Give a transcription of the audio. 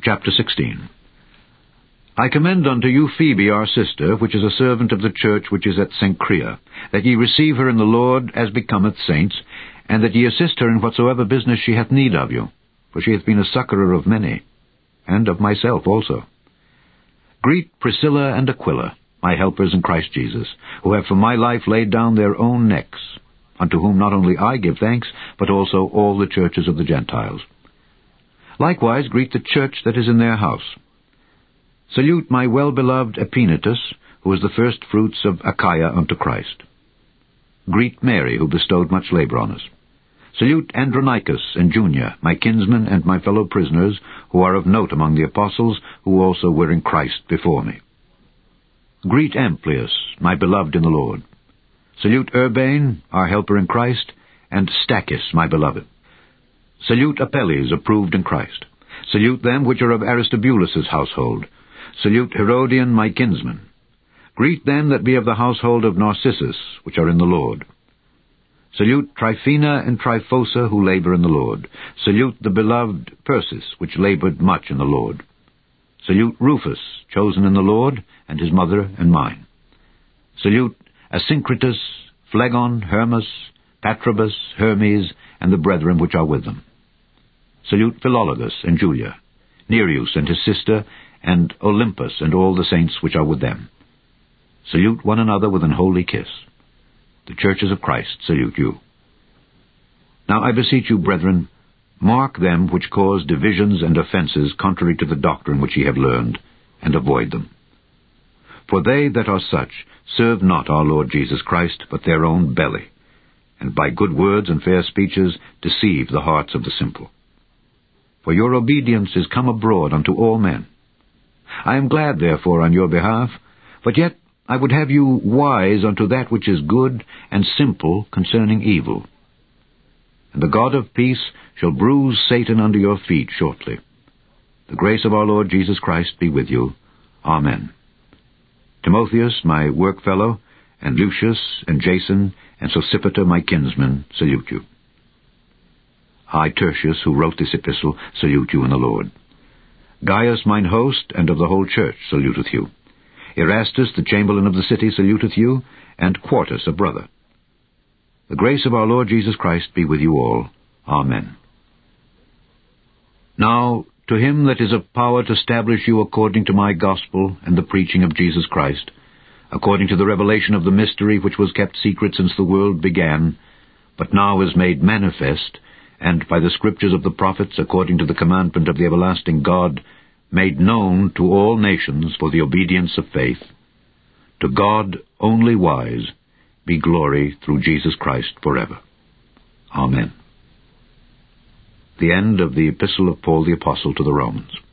Chapter 16. I commend unto you Phoebe our sister, which is a servant of the church which is at Cenchrea, that ye receive her in the Lord as becometh saints, and that ye assist her in whatsoever business she hath need of you, for she hath been a succourer of many, and of myself also. Greet Priscilla and Aquila, my helpers in Christ Jesus, who have for my life laid down their own necks, unto whom not only I give thanks, but also all the churches of the Gentiles. Likewise greet the church that is in their house. Salute my well-beloved Epaenetus, who is the firstfruits of Achaia unto Christ. Greet Mary, who bestowed much labor on us. Salute Andronicus and Junia, my kinsmen and my fellow prisoners, who are of note among the apostles, who also were in Christ before me. Greet Amplias, my beloved in the Lord. Salute Urbane, our helper in Christ, and Stachys, my beloved. Salute Apelles, approved in Christ. Salute them which are of Aristobulus' household. Salute Herodian, my kinsman. Greet them that be of the household of Narcissus, which are in the Lord. Salute Tryphena and Tryphosa, who labor in the Lord. Salute the beloved Persis, which labored much in the Lord. Salute Rufus, chosen in the Lord, and his mother and mine. Salute Asyncritus, Phlegon, Hermas, Patrobas, Hermes, and the brethren which are with them. Salute Philologus and Julia, Nereus and his sister, and Olympus and all the saints which are with them. Salute one another with an holy kiss. The churches of Christ salute you. Now I beseech you, brethren, mark them which cause divisions and offenses contrary to the doctrine which ye have learned, and avoid them. For they that are such serve not our Lord Jesus Christ, but their own belly, and by good words and fair speeches deceive the hearts of the simple. For your obedience is come abroad unto all men. I am glad therefore on your behalf, but yet I would have you wise unto that which is good, and simple concerning evil. And the God of peace shall bruise Satan under your feet shortly. The grace of our Lord Jesus Christ be with you. Amen. Timotheus, my workfellow, and Lucius, and Jason, and Sosipater, my kinsmen, salute you. I, Tertius, who wrote this epistle, salute you in the Lord. Gaius, mine host, and of the whole church, saluteth you. Erastus, the chamberlain of the city, saluteth you, and Quartus, a brother. The grace of our Lord Jesus Christ be with you all. Amen. Now, to him that is of power to establish you according to my gospel and the preaching of Jesus Christ, according to the revelation of the mystery which was kept secret since the world began, but now is made manifest, and by the scriptures of the prophets, according to the commandment of the everlasting God, made known to all nations for the obedience of faith, to God only wise be glory through Jesus Christ forever. Amen. The end of the Epistle of Paul the Apostle to the Romans.